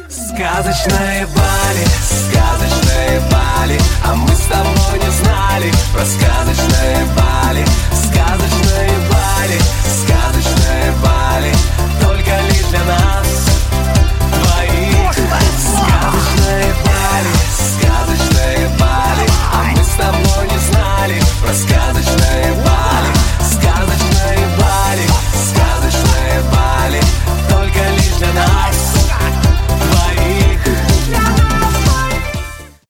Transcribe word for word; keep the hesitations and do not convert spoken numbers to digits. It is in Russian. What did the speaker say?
Сказочное Бали, сказочное Бали, а мы с тобой не знали про сказочное Бали.